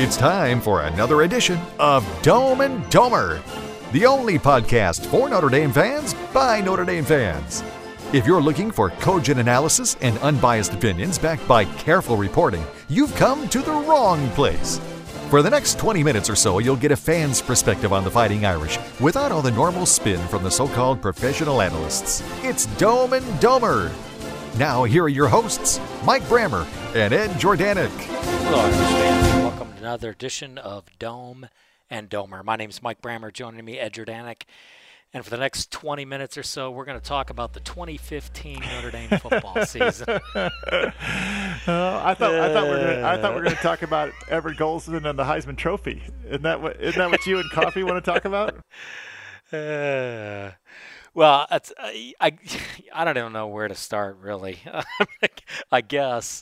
It's time for another edition of Dome and Domer, the only podcast for Notre Dame fans by Notre Dame fans. If you're looking for cogent analysis and unbiased opinions backed by careful reporting, you've come to the wrong place. For the next 20 minutes or so, you'll get a fan's perspective on the Fighting Irish without all the normal spin from the so-called professional analysts. It's Dome and Domer. Now, here are your hosts, Mike Brammer and Ed Jordanek. Hello, Irish fans. Welcome to another edition of Dome and Domer. My name is Mike Brammer. Joining me, Ed Jordanek. And for the next 20 minutes or so, we're going to talk about the 2015 Notre Dame football season. I thought we were going to talk about Everett Golson and the Heisman Trophy. Isn't that what you and Coffee want to talk about? Well, I don't even know where to start, really. I guess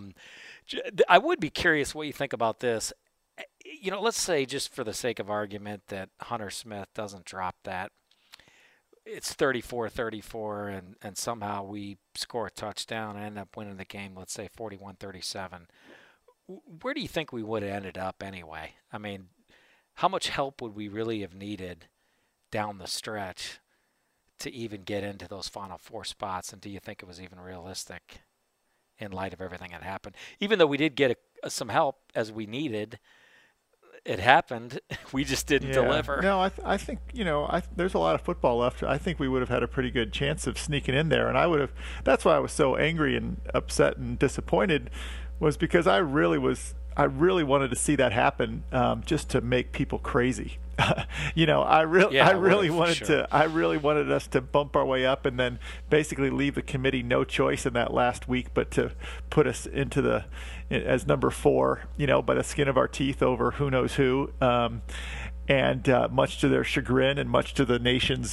I would be curious what you think about this. You know, let's say, just for the sake of argument, that Hunter Smith doesn't drop that. It's 34-34, and somehow we score a touchdown and end up winning the game, let's say 41-37. Where do you think we would have ended up anyway? I mean, how much help would we really have needed down the stretch to even get into those final four spots? And do you think it was even realistic in light of everything that happened? Even though we did get some help as we needed, it happened. We just didn't deliver. No, I think, there's a lot of football left. I think we would have had a pretty good chance of sneaking in there. And that's why I was so angry and upset and disappointed, was because I really wanted to see that happen, just to make people crazy. I really wanted us to bump our way up and then basically leave the committee no choice in that last week but to put us into as number 4, by the skin of our teeth over who knows who, and much to their chagrin and much to the nation's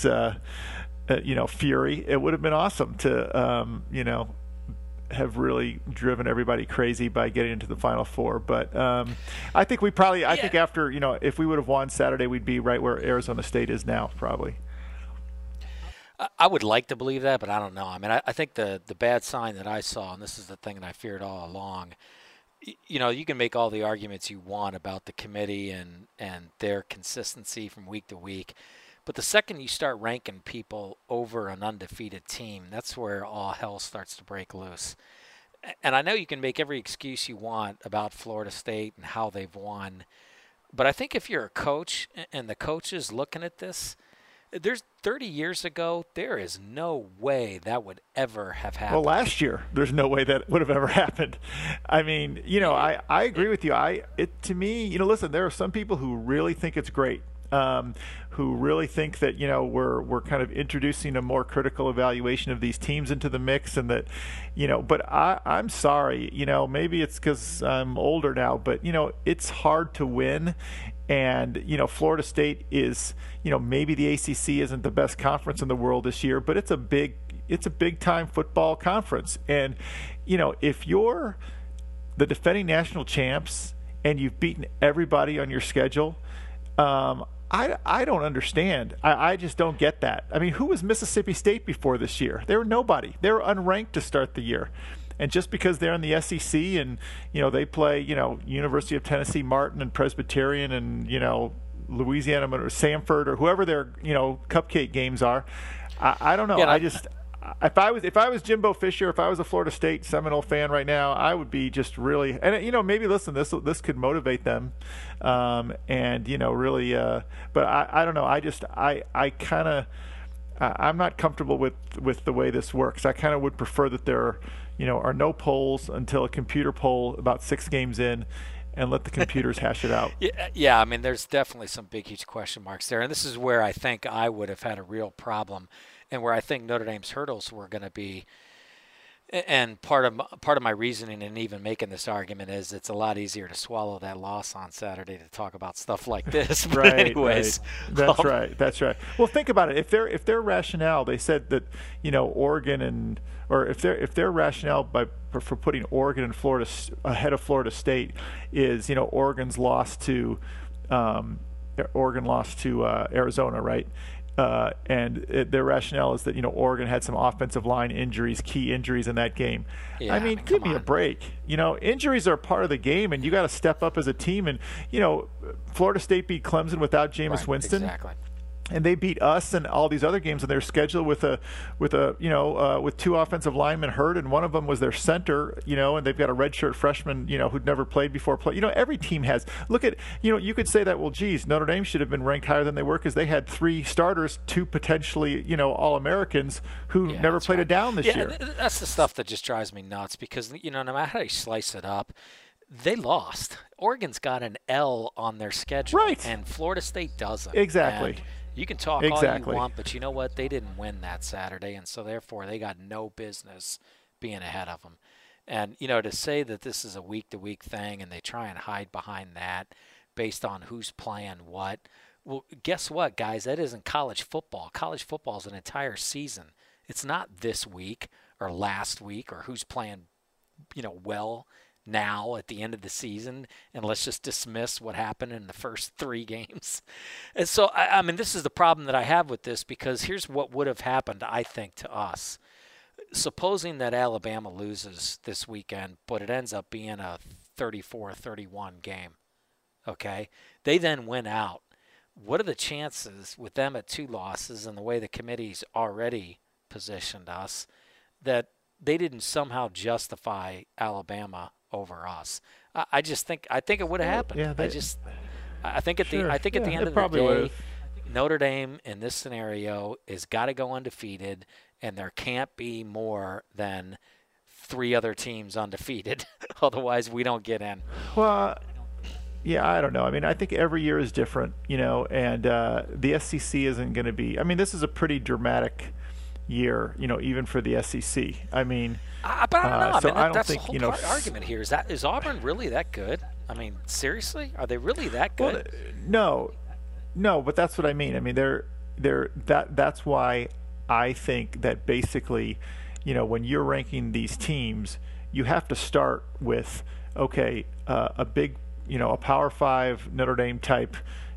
fury. It would have been awesome to have really driven everybody crazy by getting into the Final Four. But I think I think after, if we would have won Saturday, we'd be right where Arizona State is now, probably. I would like to believe that, but I don't know. I mean, I think the bad sign that I saw, and this is the thing that I feared all along, you can make all the arguments you want about the committee and their consistency from week to week. But the second you start ranking people over an undefeated team, that's where all hell starts to break loose. And I know you can make every excuse you want about Florida State and how they've won, but I think if you're a coach and the coaches looking at this, there's 30 years ago, there is no way that would ever have happened. Well, last year, there's no way that would have ever happened. I mean, I agree with you. To me, listen, there are some people who really think it's great. Who really think that we're kind of introducing a more critical evaluation of these teams into the mix, and that but I'm sorry, maybe it's because I'm older now, but it's hard to win, and Florida State is maybe the ACC isn't the best conference in the world this year, but it's a big time football conference, and if you're the defending national champs and you've beaten everybody on your schedule, I don't understand. I just don't get that. I mean, who was Mississippi State before this year? They were nobody. They were unranked to start the year. And just because they're in the SEC and, they play, University of Tennessee Martin and Presbyterian and, Louisiana or Samford or whoever their, cupcake games are, I don't know. If I was Jimbo Fisher, if I was a Florida State Seminole fan right now, I would be just really, and maybe listen, this could motivate them, and really, but I don't know. I'm not comfortable with the way this works. I kind of would prefer that there are no polls until a computer poll about 6 games in, and let the computers hash it out. Yeah. I mean, there's definitely some big, huge question marks there, and this is where I think I would have had a real problem. And where I think Notre Dame's hurdles were going to be, and part of my reasoning in even making this argument is it's a lot easier to swallow that loss on Saturday to talk about stuff like this. But right, anyways, right. That's right. Well, think about it. If their rationale, they said that Oregon if their rationale for putting Oregon and Florida ahead of Florida State is Oregon lost to Arizona, right? their rationale is that Oregon had some offensive line injuries, key injuries in that game. Yeah, I mean, give me a break. Injuries are part of the game, and you got to step up as a team. And Florida State beat Clemson without Jameis Winston. Exactly. And they beat us and all these other games on their schedule with two offensive linemen hurt, and one of them was their center, and they've got a redshirt freshman, who'd never played before. Every team has. Look at, you could say that, well, geez, Notre Dame should have been ranked higher than they were because they had 3 starters, 2 potentially, All-Americans who never played a down this year. That's the stuff that just drives me nuts because, no matter how you slice it up, they lost. Oregon's got an L on their schedule, and Florida State doesn't. Exactly. And you can talk all you want, but you know what? They didn't win that Saturday, and so therefore they got no business being ahead of them. And, to say that this is a week-to-week thing and they try and hide behind that based on who's playing what, well, guess what, guys? That isn't college football. College football is an entire season. It's not this week or last week or who's playing, well now at the end of the season, and let's just dismiss what happened in the first 3 games. And so, I mean, this is the problem that I have with this, because here's what would have happened, I think, to us. Supposing that Alabama loses this weekend, but it ends up being a 34-31 game, okay? They then win out. What are the chances with them at 2 losses and the way the committee's already positioned us that they didn't somehow justify Alabama over us? I think it would have happened. Yeah, I think at the end of the day, Notre Dame in this scenario has got to go undefeated, and there can't be more than 3 other teams undefeated. Otherwise, we don't get in. Well, yeah, I don't know. I mean, I think every year is different, and the SEC isn't going to be. I mean, this is a pretty dramatic year, even for the SEC. I mean, but I don't know. So I don't that's think, the whole argument here. Is Auburn really that good? I mean, seriously, are they really that good? Well, no, but that's what I mean. I mean, that's why I think that basically, when you're ranking these teams, you have to start with a big, a Power 5 Notre Dame type,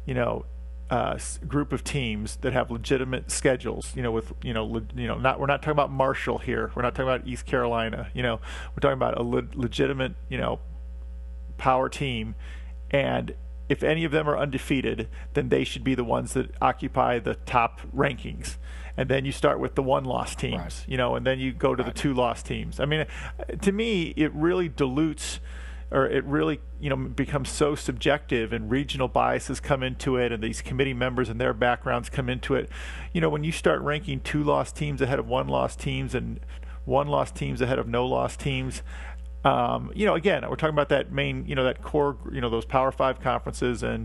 group of teams that have legitimate schedules, we're not talking about Marshall here. We're not talking about East Carolina. We're talking about a legitimate, power team. And if any of them are undefeated, then they should be the ones that occupy the top rankings. And then you start with the 1-loss teams, and then you go to the 2-loss teams. I mean, to me, it really dilutes, or it really, becomes so subjective, and regional biases come into it, and these committee members and their backgrounds come into it. When you start ranking 2-loss teams ahead of 1-loss teams and 1-loss teams ahead of no-loss teams, again, we're talking about that main, that core, those Power 5 conferences, and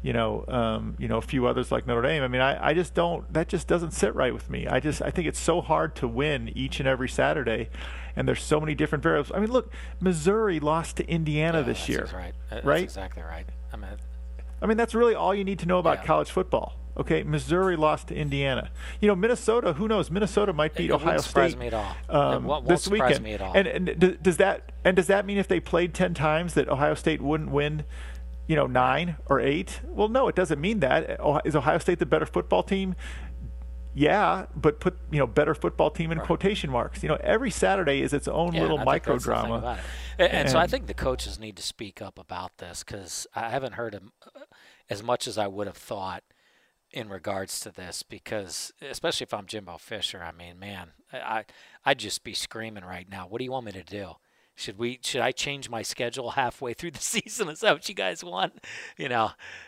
a few others like Notre Dame. I mean, I just don't. That just doesn't sit right with me. I think it's so hard to win each and every Saturday, and there's so many different variables. I mean, look, Missouri lost to Indiana this year. That's exactly right. I mean, that's really all you need to know about college football. Okay, Missouri lost to Indiana. Minnesota. Who knows? Minnesota might beat Ohio State. It won't surprise me at all. Won't this surprise weekend. me at all. And does that mean if they played 10 times that Ohio State wouldn't win? 9 or 8? Well, no, it doesn't mean that. Is Ohio State the better football team? Yeah, but put better football team in quotation marks. Every Saturday is its own little micro drama. And so I think the coaches need to speak up about this, because I haven't heard them as much as I would have thought in regards to this, because especially if I'm Jimbo Fisher, I mean, man, I'd just be screaming right now. What do you want me to do? Should I change my schedule halfway through the season? Is that what you guys want? Yeah,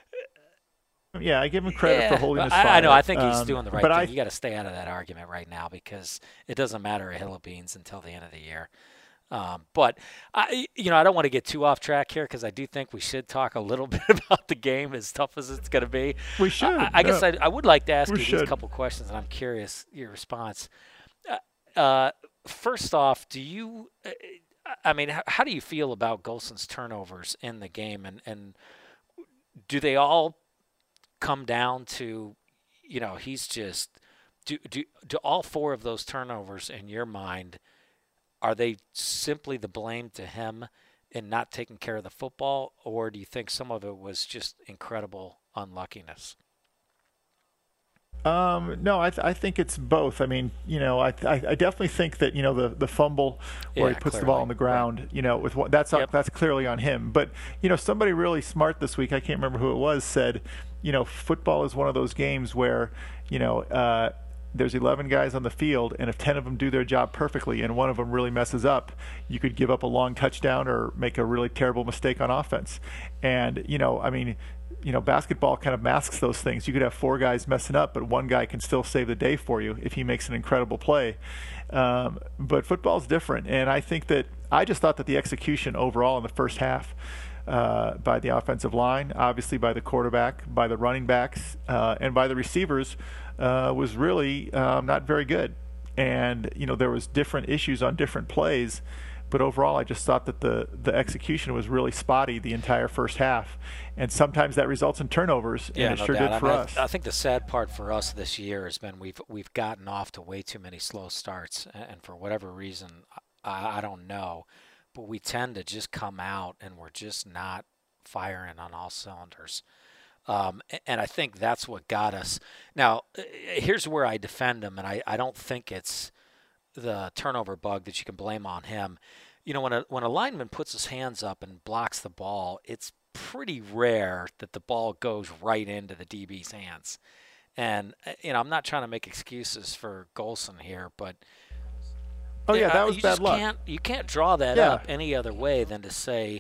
I give him credit for holding his fire. I know. I think he's doing the right thing. You got to stay out of that argument right now, because it doesn't matter a hill of beans until the end of the year. But I don't want to get too off track here, because I do think we should talk a little bit about the game, as tough as it's going to be. We should. I guess I would like to ask you these couple questions, and I'm curious your response. First off, how do you feel about Golson's turnovers in the game, and do they all come down to, he's just do all 4 of those turnovers in your mind? Are they simply the blame to him in not taking care of the football, or do you think some of it was just incredible unluckiness? No, I think it's both. I mean, I definitely think that the fumble where he puts the ball on the ground, right. That's clearly on him. But somebody really smart this week, I can't remember who it was, said, football is one of those games where there's 11 guys on the field, and if 10 of them do their job perfectly and one of them really messes up, you could give up a long touchdown or make a really terrible mistake on offense. And basketball kind of masks those things. You could have 4 guys messing up, but one guy can still save the day for you if he makes an incredible play. But football's different, and I think that I just thought that the execution overall in the first half by the offensive line, obviously by the quarterback, by the running backs, and by the receivers was really not very good. And there was different issues on different plays. But overall, I just thought that the execution was really spotty the entire first half, and sometimes that results in turnovers, and it sure did for us. I think the sad part for us this year has been we've gotten off to way too many slow starts, and for whatever reason, I don't know, but we tend to just come out and we're just not firing on all cylinders. And I think that's what got us. Now, here's where I defend him, and I don't think it's the turnover bug that you can blame on him. When a lineman puts his hands up and blocks the ball, it's pretty rare that the ball goes right into the DB's hands. And I'm not trying to make excuses for Golson here, but that was bad luck. You can't draw that up any other way than to say,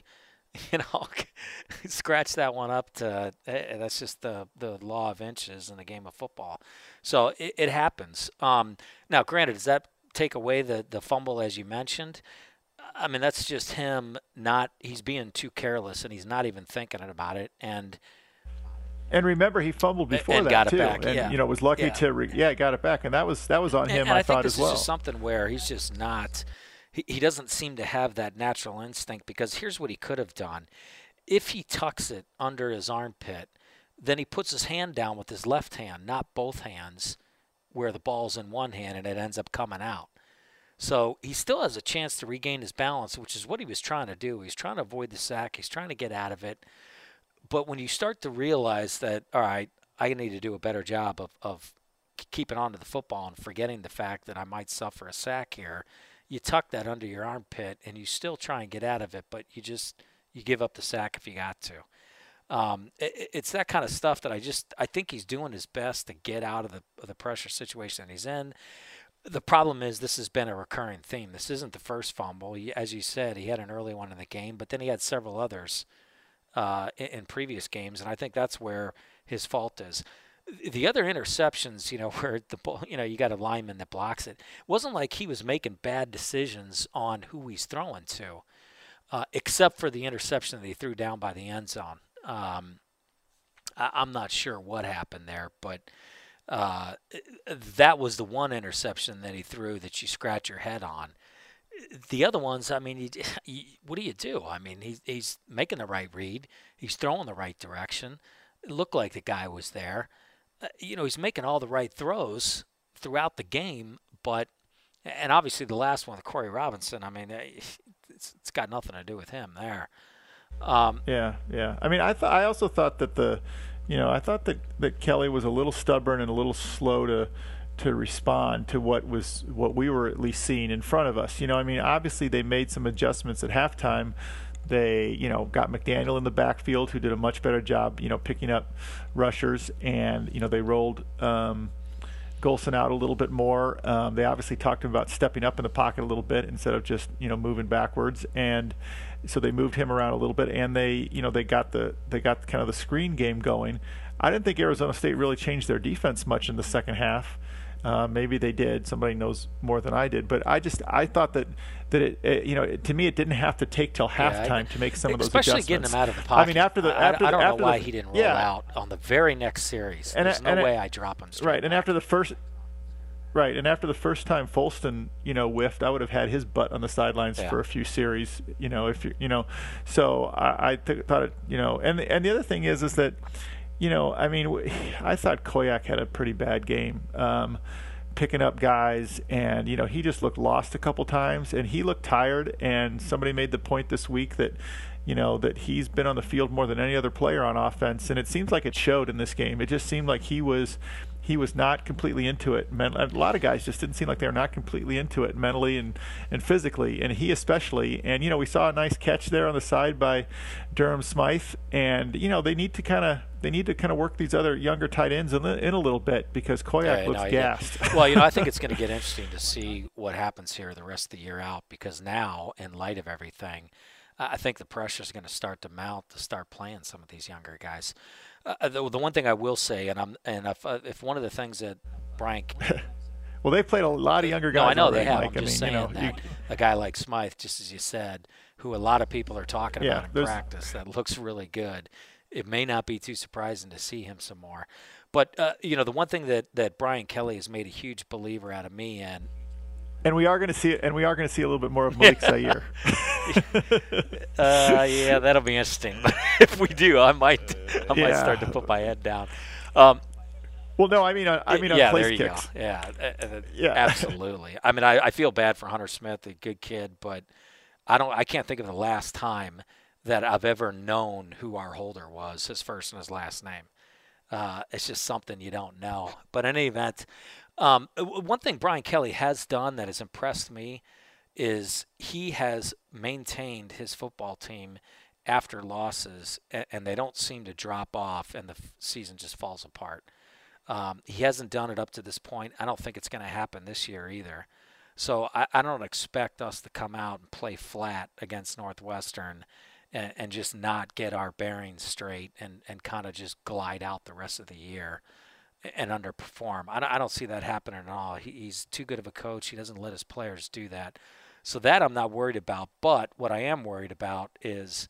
scratch that one up to that's just the law of inches in the game of football. So it happens. Now, granted, does that take away the fumble as you mentioned? I mean, that's just him he's being too careless and he's not even thinking about it. And remember, he fumbled before that got too, it back, and was lucky to got it back, and that was on him. I thought think as well. This is something where he's just not. He doesn't seem to have that natural instinct, because here's what he could have done. If he tucks it under his armpit, then he puts his hand down with his left hand, not both hands, where the ball's in one hand and it ends up coming out. So he still has a chance to regain his balance, which is what he was trying to do. He's trying to avoid the sack. He's trying to get out of it. But when you start to realize that, all right, I need to do a better job of keeping on to the football and forgetting the fact that I might suffer a sack here, you tuck that under your armpit and you still try and get out of it, but you give up the sack if you got to. It's that kind of stuff that I think he's doing his best to get out of the pressure situation that he's in. The problem is this has been a recurring theme. This isn't the first fumble. As you said, he had an early one in the game, but then he had several others in previous games, and I think that's where his fault is. The other interceptions, where the ball, you got a lineman that blocks it, wasn't like he was making bad decisions on who he's throwing to, except for the interception that he threw down by the end zone. I'm not sure what happened there, but that was the one interception that he threw that you scratch your head on. The other ones, I mean, what do you do? I mean, he's making the right read. He's throwing the right direction. It looked like the guy was there. He's making all the right throws throughout the game, and obviously the last one, Corey Robinson, I mean, it's got nothing to do with him there. Yeah. I mean, I also thought that I thought that Kelly was a little stubborn and a little slow to respond to what we were at least seeing in front of us. I mean, obviously they made some adjustments at halftime. They, got McDaniel in the backfield, who did a much better job, picking up rushers, and they rolled Golson out a little bit more. They obviously talked to him about stepping up in the pocket a little bit instead of just moving backwards, and so they moved him around a little bit, and they got kind of the screen game going. I didn't think Arizona State really changed their defense much in the second half. Maybe they did. Somebody knows more than I did. But I thought that it to me, it didn't have to take till halftime to make some of those adjustments. Especially getting him out of the pocket. I mean, after I don't know why he didn't roll out on the very next series. There's no way I drop him straight back. And after the first time Folston, whiffed, I would have had his butt on the sidelines for a few series, So I thought it, and the other thing is that, I mean, I thought Koyak had a pretty bad game, picking up guys, and he just looked lost a couple times, and he looked tired. And somebody made the point this week that, that he's been on the field more than any other player on offense, and it seems like it showed in this game. It just seemed like he was not completely into it. A lot of guys just didn't seem like they were not completely into it mentally and physically, and he especially. And we saw a nice catch there on the side by Durham Smythe, and they need to kind of work these other younger tight ends in a little bit, because Koyak looks gassed. Well, I think it's going to get interesting to see what happens here the rest of the year out, because now, in light of everything, I think the pressure is going to start to mount to start playing some of these younger guys. The one thing I will say, and if one of the things that Brian well, they played a lot of younger guys. No, I know already, they have. Mike. I'm just saying that a guy like Smythe, just as you said, who a lot of people are talking about in practice, that looks really good. It may not be too surprising to see him some more. But the one thing that Brian Kelly has made a huge believer out of me in. And we are going to see it. And we are going to see a little bit more of Malik Zaire. Yeah, that'll be interesting. If we do, I might start to put my head down. Well, no, I mean on yeah, place there you kicks. go. Yeah, absolutely. I mean, I feel bad for Hunter Smith, a good kid, but I can't think of the last time that I've ever known who our holder was, his first and his last name. It's just something you don't know. But in any event, one thing Brian Kelly has done that has impressed me is he has maintained his football team after losses, and they don't seem to drop off, and the season just falls apart. He hasn't done it up to this point. I don't think it's going to happen this year either. So I don't expect us to come out and play flat against Northwestern and just not get our bearings straight and kind of just glide out the rest of the year and underperform. I don't see that happening at all. He's too good of a coach. He doesn't let his players do that. So that I'm not worried about. But what I am worried about is,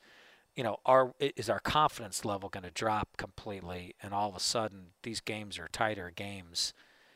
is our confidence level going to drop completely, and all of a sudden these games are tighter games,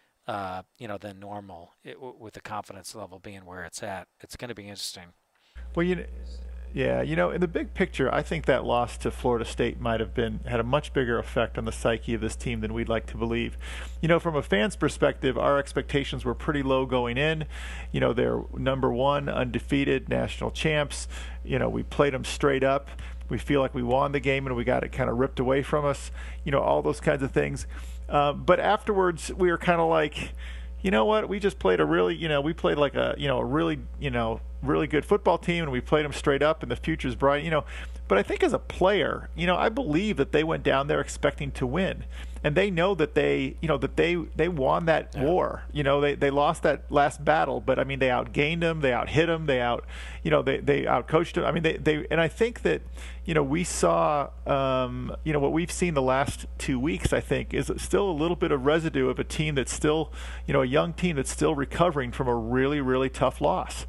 than normal, with the confidence level being where it's at. It's going to be interesting. Well, yeah, in the big picture, I think that loss to Florida State might have had a much bigger effect on the psyche of this team than we'd like to believe. From a fan's perspective, our expectations were pretty low going in. They're number one, undefeated, national champs. We played them straight up. We feel like we won the game and we got it kind of ripped away from us. All those kinds of things. But afterwards, we were kind of like, you know what? We just played a really, we played like a really good football team, and we played them straight up, and the future's bright. But I think as a player, I believe that they went down there expecting to win, and they know that they won that war. They lost that last battle, but I mean, they outgained them, they outhit them, they outcoached them. I mean, and I think that we saw what we've seen the last 2 weeks, I think, is still a little bit of residue of a team that's still a young team that's still recovering from a really, really tough loss.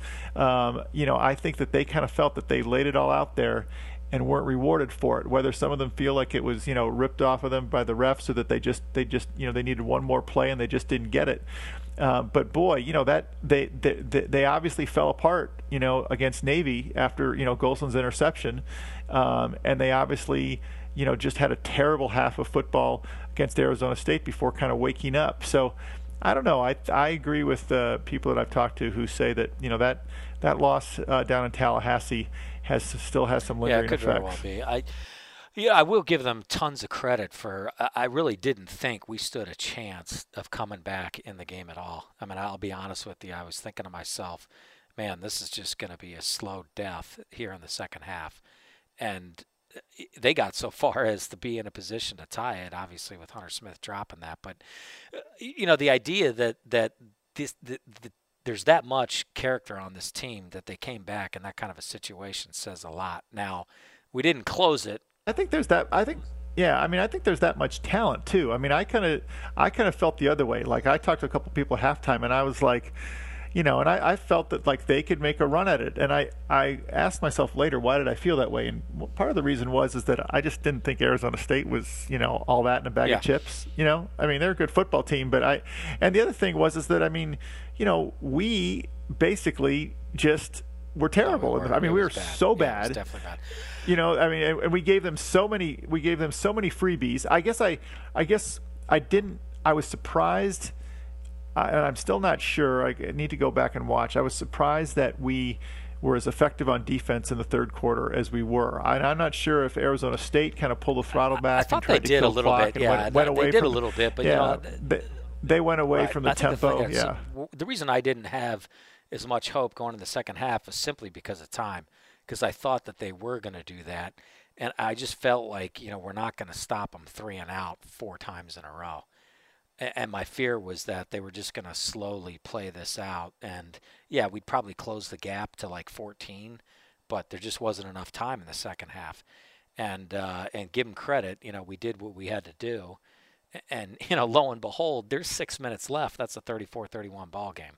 I think that they kind of felt that they laid it all out there and weren't rewarded for it. Whether some of them feel like it was ripped off of them by the refs, so that they just they needed one more play and they just didn't get it. But boy, that they obviously fell apart against Navy after Golson's interception, and they obviously just had a terrible half of football against Arizona State before kind of waking up. So I don't know. I agree with the people that I've talked to who say that that loss down in Tallahassee still has some lingering effects. Yeah, it could very well be. I will give them tons of credit for. I really didn't think we stood a chance of coming back in the game at all. I mean, I'll be honest with you. I was thinking to myself, man, this is just going to be a slow death here in the second half, and they got so far as to be in a position to tie it, obviously with Hunter Smith dropping that. But the idea that there's that much character on this team that they came back in that kind of a situation says a lot. Now, we didn't close it. I think there's that. I think there's that much talent too. I mean, I kind of felt the other way. Like, I talked to a couple people at halftime, and I was like, and I felt that like they could make a run at it. And I asked myself later, why did I feel that way? And part of the reason is that I just didn't think Arizona State was, all that in a bag of chips. I mean, they're a good football team, and the other thing is that, I mean, we basically just were terrible. We were bad. So bad. It was definitely bad. And we gave them so many freebies. I was surprised. And I'm still not sure. I need to go back and watch. I was surprised that we were as effective on defense in the third quarter as we were. I'm not sure if Arizona State kind of pulled the throttle back. I thought and tried they to did a kill little clock bit. Yeah, went away they did from a little bit, but yeah, they went away from the I think tempo. the reason I didn't have as much hope going in the second half was simply because of time, because I thought that they were going to do that, and I just felt like we're not going to stop them 3 and out 4 times in a row. And my fear was that they were just going to slowly play this out. And, yeah, we'd probably close the gap to like 14, but there just wasn't enough time in the second half. And give them credit, we did what we had to do. And, lo and behold, there's 6 minutes left. That's a 34-31 ball game.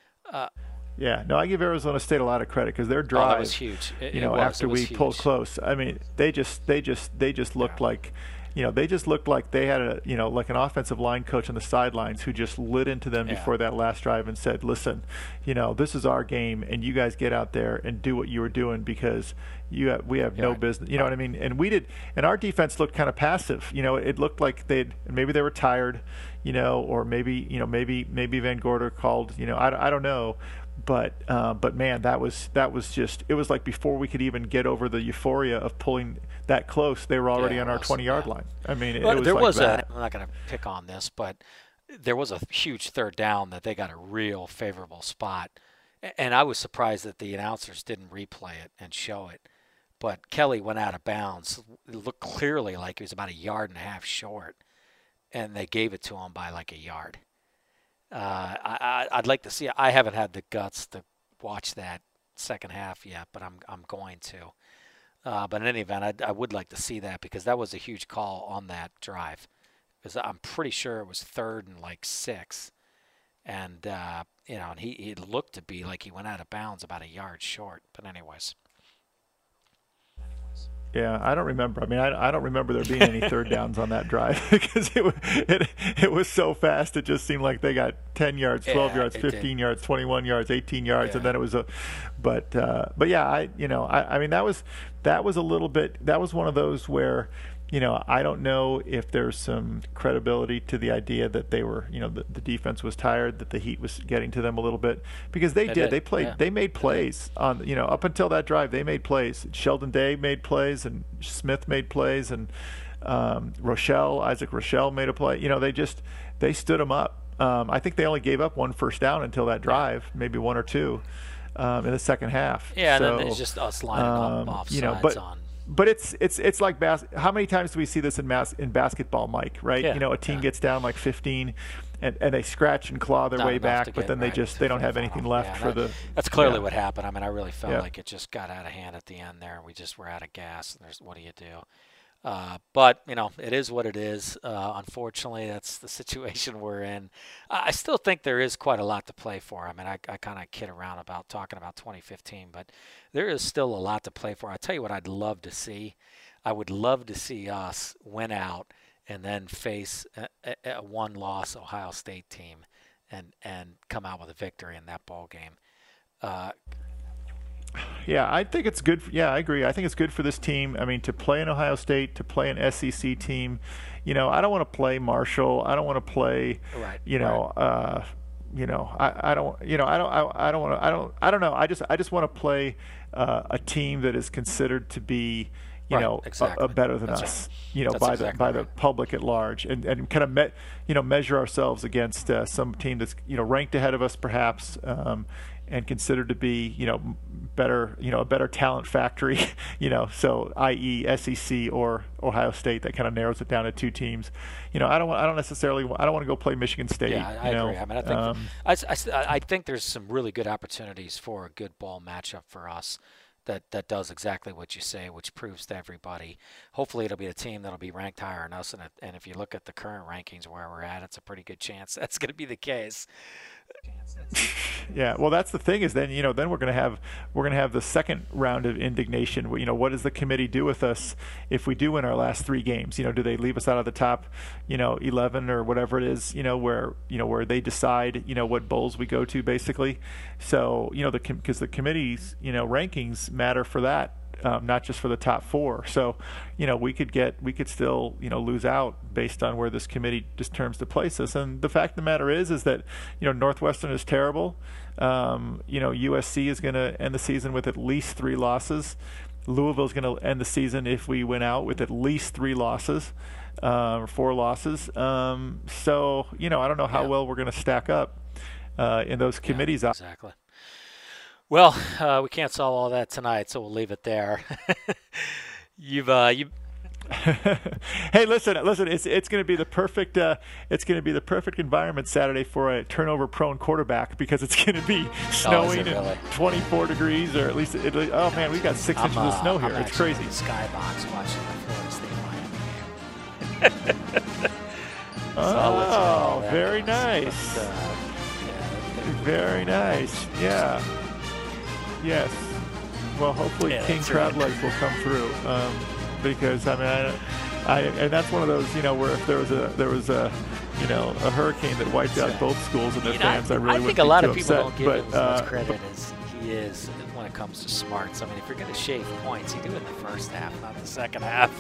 Yeah, no, I give Arizona State a lot of credit because their drive, that was huge. After we pulled close, I mean, they just looked like – they just looked like they had like an offensive line coach on the sidelines who just lit into them before that last drive and said, listen, this is our game and you guys get out there and do what you were doing because we have no business. You know what I mean? And we did, and our defense looked kind of passive. It looked like maybe they were tired, or maybe Van Gorder called, I don't know. But man, that was just, it was like before we could even get over the euphoria of pulling that close, they were already on our 20-yard line. I mean, it was I'm not going to pick on this, but there was a huge third down that they got a real favorable spot. And I was surprised that the announcers didn't replay it and show it. But Kelly went out of bounds. It looked clearly like he was about 1.5 yards short, and they gave it to him by like 1 yard. I'd like to see it. I haven't had the guts to watch that second half yet, but I'm going to. But in any event, I would like to see that because that was a huge call on that drive. Because I'm pretty sure it was 3rd and like 6, and and he looked to be like he went out of bounds about 1 yard short. But anyways. Yeah, I don't remember. I mean, I don't remember there being any third downs on that drive because it was so fast. It just seemed like they got 10 yards, 12 yards, 15 yards, 21 yards, 18 yards, and then it was but yeah, I mean that was a little bit. That was one of those where, I don't know if there's some credibility to the idea that they were, the defense was tired, that the heat was getting to them a little bit, because they made plays on, up until that drive, they made plays. Sheldon Day made plays, and Smith made plays, and Isaac Rochelle made a play. They stood them up. I think they only gave up 1 first down until that drive, maybe 1 or 2 in the second half. Yeah, so, and then it's just us lining up off sides on. But it's like how many times do we see this in basketball, Mike? Right? Yeah, a team gets down like 15, and they scratch and claw their way back, but then they don't have anything left for the. That's clearly what happened. I mean, I really felt like it just got out of hand at the end there, and we just were out of gas. And what do you do? But it is what it is. Unfortunately, that's the situation we're in. I still think there is quite a lot to play for. I mean, I kind of kid around about talking about 2015, but there is still a lot to play for. I'll tell you what I'd love to see. I would love to see us win out and then face a one-loss Ohio State team and come out with a victory in that ball game. Yeah, I think it's good. I agree. I think it's good for this team. I mean, to play in Ohio State, to play an SEC team. I don't want to play Marshall. I don't want to play. Right. I don't know. I just want to play a team that is considered to be, better than us. By the public at large, and kind of measure ourselves against some team that's ranked ahead of us, perhaps. And considered to be, better, a better talent factory, so i.e. SEC or Ohio State. That kind of narrows it down to 2 teams. I don't want to go play Michigan State. Yeah, I agree. I mean, I think there's some really good opportunities for a good ball matchup for us. That does exactly what you say, which proves to everybody. Hopefully, it'll be a team that'll be ranked higher than us, and if you look at the current rankings where we're at, it's a pretty good chance that's going to be the case. Yeah, well, that's the thing is then we're going to have the second round of indignation. What does the committee do with us if we do win our last 3 games? Do they leave us out of the top 11 or whatever it is, where they decide what bowls we go to, basically. So because the committee's rankings matter for that not just for the top 4. So, we could still, lose out based on where this committee determines to place us. And the fact of the matter is that, Northwestern is terrible. USC is going to end the season with at least 3 losses. Louisville's going to end the season, if we win out, with at least 3 losses, or 4 losses. So, I don't know how well we're going to stack up in those committees. Exactly. Well, we can't solve all that tonight, so we'll leave it there. you Hey, listen. It's going to be the perfect. It's going to be the perfect environment Saturday for a turnover-prone quarterback, because it's going to be snowing and 24 degrees, or at least. Oh man, we got 6 inches of snow here. It's crazy. In the skybox watching the Florida State Miami game. Oh, very nice. But, very nice. Yeah. Yes. Well, hopefully King Crab Legs will come through. Because and that's one of those, where if there was a hurricane that wiped out both schools and their fans, I really think a lot of people don't give him as much credit as he is when it comes to smarts. I mean, if you're going to shave points, you do it in the first half, not the second half.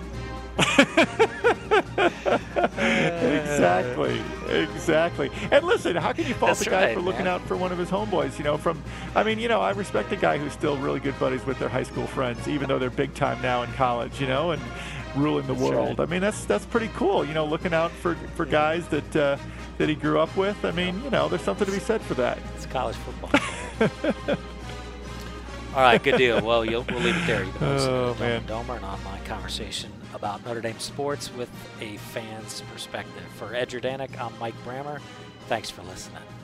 Exactly. And listen, how can you fault the guy for looking out for one of his homeboys? I respect a guy who's still really good buddies with their high school friends, even though they're big time now in college, and ruling the world. Right. I mean, that's pretty cool. Looking out for guys that he grew up with. I mean, there's something to be said for that. It's college football. All right, good deal. Well, we'll leave it there. You've been listening to Domer, an online conversation about Notre Dame sports with a fan's perspective. For Ed Jordanek, I'm Mike Brammer. Thanks for listening.